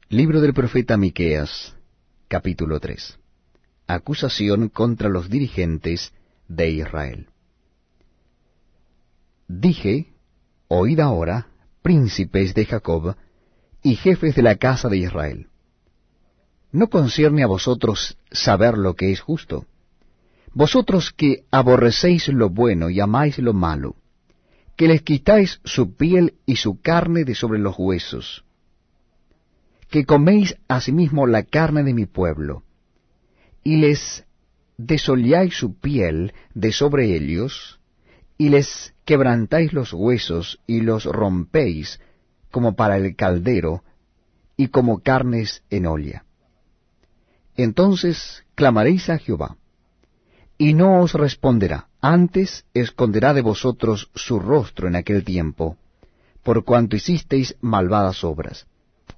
Libro del profeta Miqueas, capítulo 3. Acusación contra los dirigentes de Israel. Dije, oíd ahora, príncipes de Jacob, y jefes de la casa de Israel. ¿No concierne a vosotros saber lo que es justo? Vosotros que aborrecéis lo bueno y amáis lo malo, que les quitáis su piel y su carne de sobre los huesos, que coméis asimismo la carne de mi pueblo, y les desolláis su piel de sobre ellos, y les quebrantáis los huesos y los rompéis como para el caldero y como carnes en olla. Entonces clamaréis a Jehová, y no os responderá, antes esconderá de vosotros su rostro en aquel tiempo, por cuanto hicisteis malvadas obras.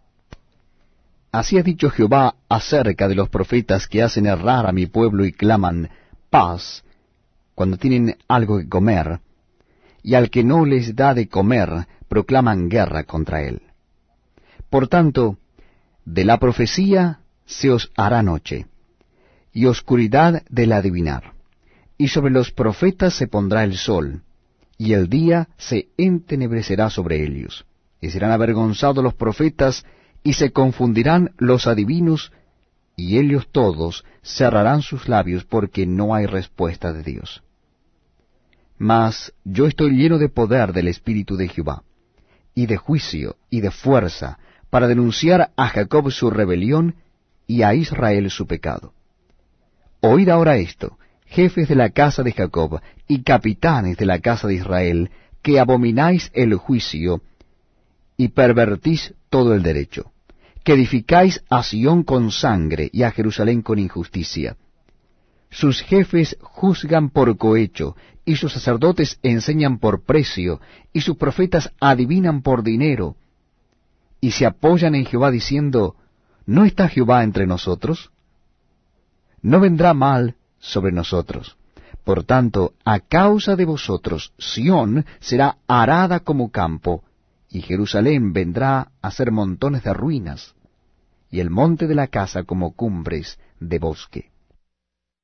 Así ha dicho Jehová acerca de los profetas que hacen errar a mi pueblo y claman paz cuando tienen algo que comer, y al que no les da de comer proclaman guerra contra él. Por tanto, de la profecía se os hará noche, y oscuridad del adivinar, y sobre los profetas se pondrá el sol, y el día se entenebrecerá sobre ellos, y serán avergonzados los profetas, y se confundirán los adivinos, y ellos todos cerrarán sus labios, porque no hay respuesta de Dios. Mas yo estoy lleno de poder del Espíritu de Jehová, y de juicio y de fuerza, para denunciar a Jacob su rebelión, y a Israel su pecado. Oíd ahora esto, jefes de la casa de Jacob, y capitanes de la casa de Israel, que abomináis el juicio, y pervertís todo el derecho, que edificáis a Sión con sangre, y a Jerusalén con injusticia. Sus jefes juzgan por cohecho, y sus sacerdotes enseñan por precio, y sus profetas adivinan por dinero, y se apoyan en Jehová diciendo, ¿no está Jehová entre nosotros? No vendrá mal sobre nosotros. Por tanto, a causa de vosotros, Sión será arada como campo, y Jerusalén vendrá a ser montones de ruinas, y el monte de la casa como cumbres de bosque.